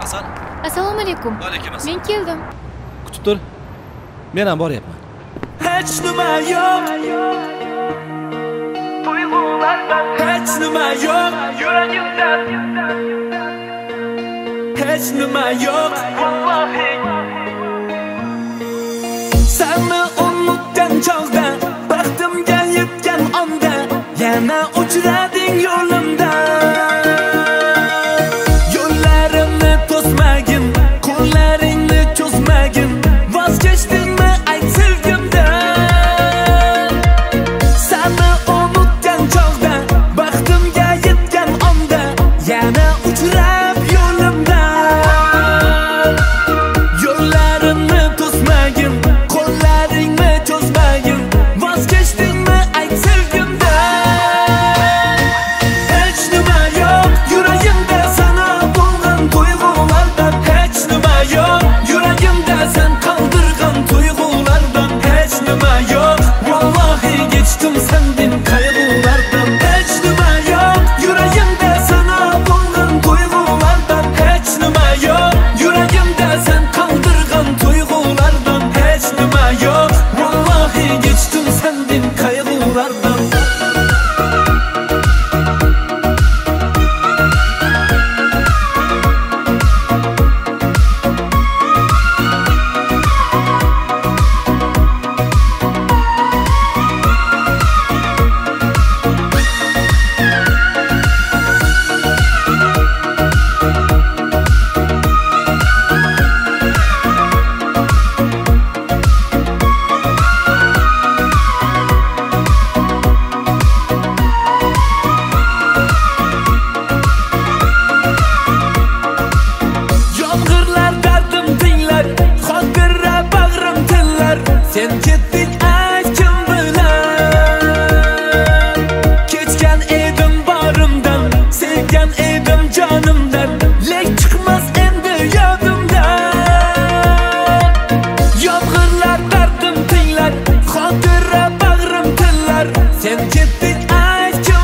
Hasan. Assalomu alaykum. Va alaykum assalom. Men keldim. Kutib tur. Men ham boryapman. Hech nima yo'q. Tuyg'ulardan hech nima yo'q. Yuragimda hech nima yo'q. Vallohi. Seni unutgan chog'da, baxtimga yetgan onda, yana uchrading yo'limda. Yo'llarimni to'smagin, qo'llaringni cho'zmagin. Voz kechdingmi ayt sevgimdan. Seni unutgan chog'da, baxtimga yetgan onda, yana uchrab yo'limda. Yo'llarimni to'smagin, qo'llaringni cho'zmagin. Voz kechdingmi ayt sevgimdan. Hech nima yo'q yuragimda sana bo'lgan tuyg'ulardan. Hech nima yo'q yuragimda sen qoldirgan tuyg'ulardan. Hech nima yo'q vallohi kechdim sendin qayg'ulardan. Hech nima yo'q yuragimda sana bo'lgan tuyg'ulardan. Hech nima yo'q yuragimda sen qoldirgan tuyg'ulardan. Hech nima yo'q vallohi kechdim sendin qayg'ulardan. Yomg'irlar dardim tinglar, xotirra bag'rim tillar. Sen ketding aytkim bilan. Kechgan edim borimdan, sevgan edim jonimdan. Lek chiqmas endi yodimdan. Yomg'irlar dardim tinglar, xotirra bag'rim tillar. Sen ketding aytkim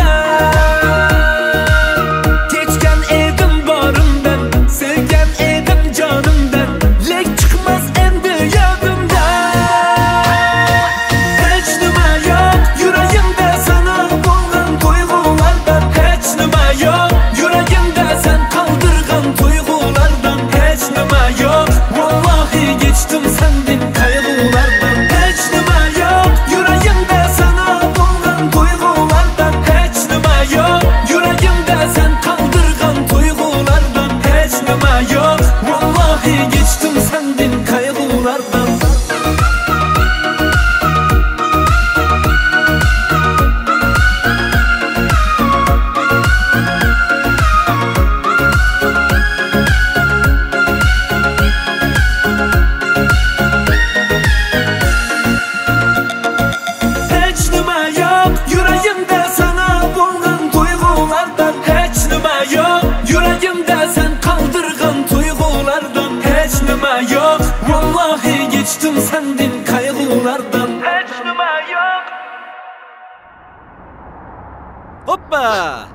bilan. Kechgan edim borimdan, sevgan edim jonimdan. Lek chiqmas endi yodimdan. Hech nima yo'q yuragimda sana bo'lgan tuyg'ulardan. Hech nima yo'q yuragimda sen qoldirgan tuyg'ulardan. Hech nima yo'q vallohi kechdim sendin qayg'ulardan. Hech nima yo'q yuragimda sana bo'lgan tuyg'ulardan. Hech nima yo'q yuragimda sen qoldirgan tuyg'ulardan. Hech nima yo'q vallohi kechdim sendin qayg'ulardan. Hech nima yo'q yuragimda sana bo'lgan tuyg'ulardan. Hech nima yo'q yuragimda sen qoldirgan tuyg'ulardan. Hech nima yo'q vallohi kechdim sendin qayg'ulardan. Hech nima yo'q. Hoppa!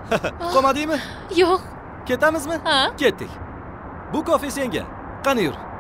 Qo'madingmi? Yo'q. Ketamizmi? Ha? Ketdik. Bu kofe senga. Qani yur.